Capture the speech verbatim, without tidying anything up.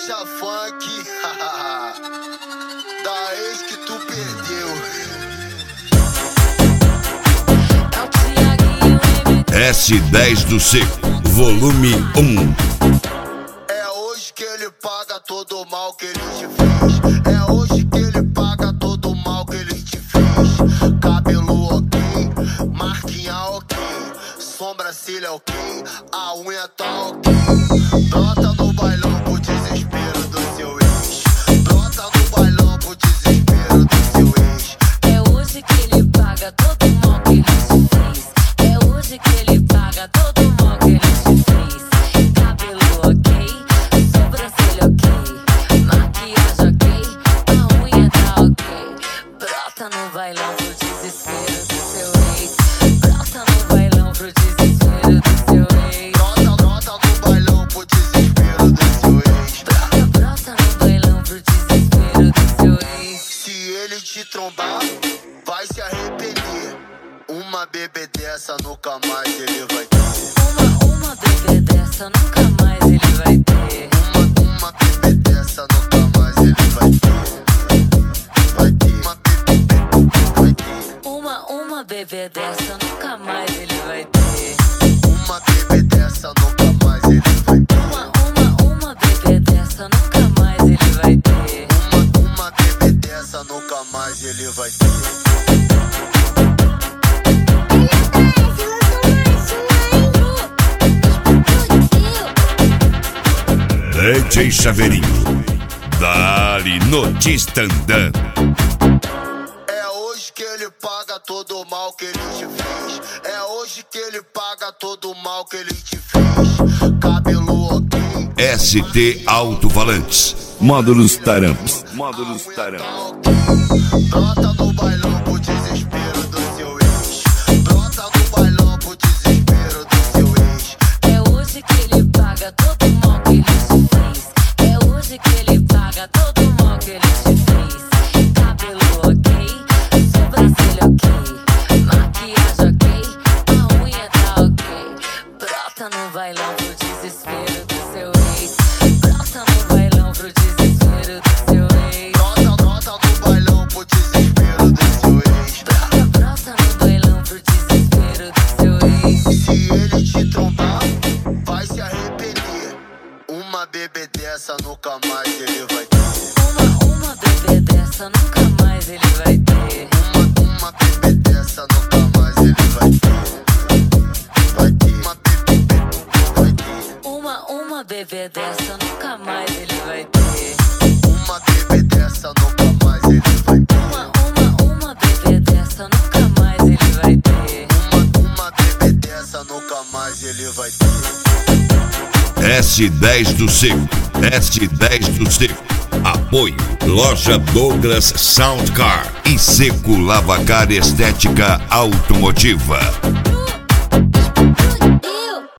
Marcha funk da ex que tu perdeu. S dez do Seco, volume um. É hoje que ele paga todo o mal que ele te fez. É hoje que ele paga todo o mal que ele te fez. Cabelo ok, marquinha ok, sobrancelha ok, a unha tá ok. Brota no bailão pro desespero do seu ex. Brota no bailão pro desespero do seu ex. É hoje que ele paga todo o mal que ele te fez. É hoje que ele paga todo o mal que ele te fez. Cabelo ok, sobrancelha ok, maquiagem ok, a unha tá ok. Brota no bailão pro desespero do seu ex. Brota no bailão pro desespero do seu ex. Brota, brota no bailão pro desespero do seu ex. Brota, brota no bailão pro desespero do seu ex. Se ele te trombar, vai se arrepender. Uma bebê dessa nunca mais ele vai ter. Uma, uma bebê dessa nunca mais ele vai ter. Uma, uma bebê dessa nunca mais ele vai ter. Vai ter. Uma bebê, vai ter. Uma, uma bebê dessa nunca mais ele vai ter. Uma bebê dessa nunca mais ele vai ter. Uma, uma, uma bebê dessa nunca mais ele vai ter. Uma, uma bebê dessa nunca mais ele vai ter. D J Chaveirinho, dá-lhe notícia andando. É hoje que ele paga todo o mal que ele te fez. É hoje que ele paga todo o mal que ele te fez. Cabelo ok, S T Alto-Falantes, módulos Taramps, módulos Taramps. brota no bailão pro desespero do seu ex. Brota no bailão pro desespero do seu ex. É hoje que ele paga todo o mal que ele te fez. É hoje que ele paga todo o mal que ele te fez. Cabelo ok, sobrancelha ok, maquiagem ok, a unha tá ok. Brota no bailão pro desespero do seu ex. Brota no bailão pro desespero do seu ex. Brota, brota no bailão pro desespero do seu ex. Brota, brota no bailão pro desespero do seu ex. Se ele te trombar, vai se arrepender. Uma bebê dessa nunca mais ele vai ter. Uma, uma bebê dessa nunca mais ele vai ter. Uma, uma bebê dessa nunca mais ele vai ter. Vai ter. Uma bebê, vai ter. Uma, uma bebê dessa nunca mais ele vai ter. Uma bebê dessa nunca mais ele vai ter. Uma, uma, uma bebê dessa nunca mais ele vai ter. Uma, uma bebê dessa nunca mais ele vai ter. S dez do Seco, S dez do Seco. Apoio Loja Douglas Soundcar e Seco Lavacar Estética Automotiva.